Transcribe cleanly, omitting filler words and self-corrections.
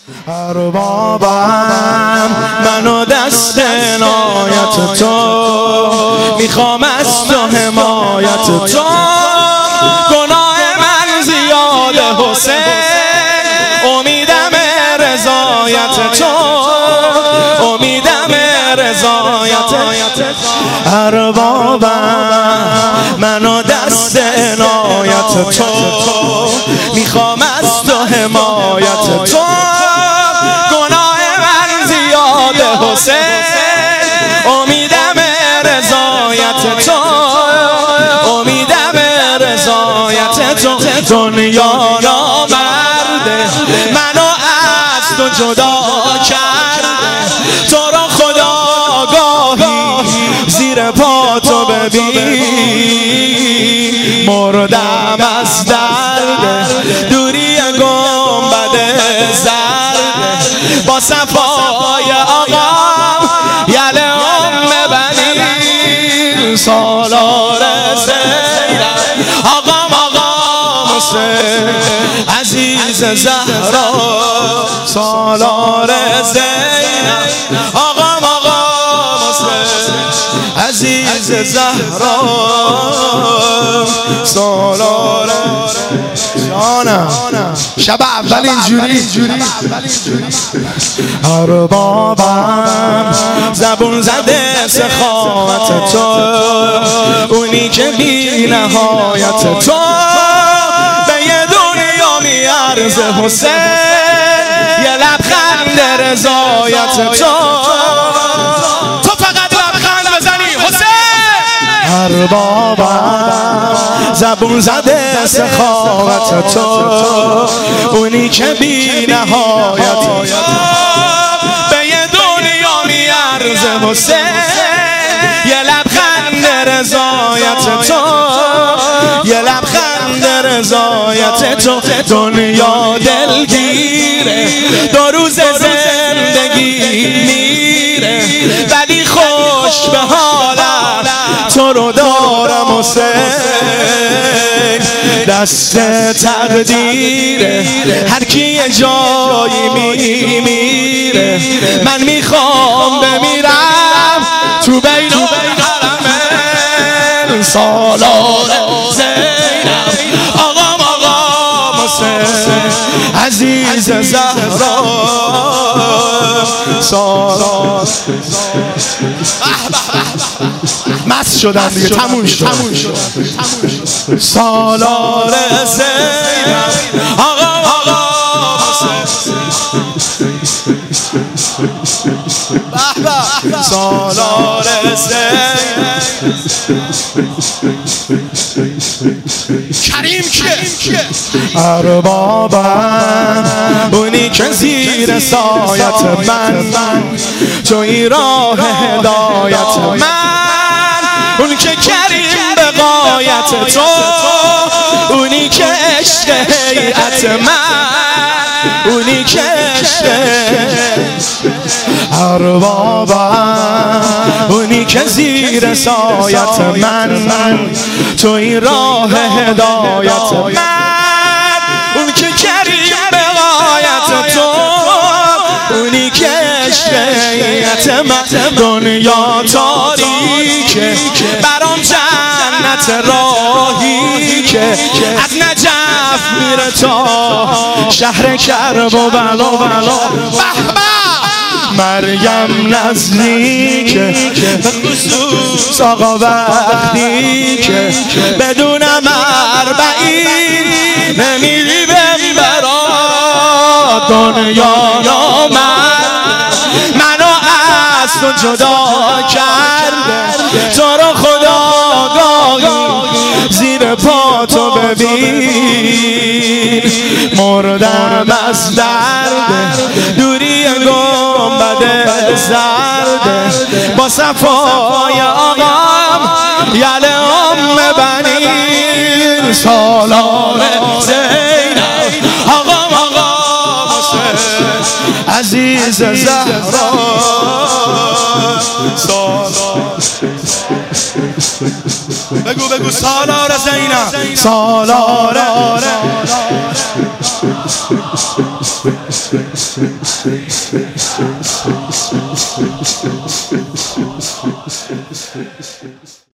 اربابم منو دست عنایت تو میخوام از تو حمایت تو. گناه من زیاد حسین، امیدم رضایت تو، امیدم رضایت. اربابم منو دست عنایت تو میخوام از تو حمایت تو. گناه من زیاد حسین، امیدم رضایت تو، امیدم رضایت تو. دنیا نامرده منو از تو جدا کرده، تو رو خدا گاهی زیر پا تو ببین. مردم از درد دوری گنبد زرد، با صفای آقام یل ام بنی سالار زینب. آقام حسین عزیز زهرا سالار زینب. آقام حسین عزیز زهرا سالار جانم. شب اول اینجوری اربابم زبون زده سخاوت تو، اونی که بی نهایت تو. به یه دنیا میارزه حسین، یه لبخند رضایت تو. تو فقط لبخند بزنی حسین. اربابم زبون زده سخاوت تو، اونی که بی نهایت تو. به یه دنیا میارزه حسین، یه لبخند رضایت تو، یه لبخند رضایت تو. دنیا دلگیره، دو روز زندگی میره، ولی خوش به حالم تو رو دارم حسین. دست تقدیره هر کی یه جایی میمیره، من میخوام بمیرم تو بین حرمین سالار زینب. آقام حسین عزیز زهرا سالار. مست شدن دیگه، تموم شد. سالار زینب. آقام سالار زینب. کریم کیه؟ اربابم اونی که زیر سایت من، توی راه هدایت من. اون که کریم به غایت تو، اونی که عشق هیئت من، اونی که عشق. اربابم اونی که زیر سایت من، توی راه هدایت من. اون که کریم به غایت تو، اونی که عشق هیئت من. دنیا تاریکه برام جنت راهی که از نجف میره تا شهر کرب و بلا. مریم نزدیکه به خصوص آقا وقتی که بدون مربعین نمیری ببرا. دنیا منو از تو جدا کرده، تو رو خدا گاهی زیر پا تو ببین. مردم از درد دوری گنبد زرد، با صفای آقام یل ام بنی سالار زینب. آقام حسین عزیز زهرا بگو بگو سالار زینب سالار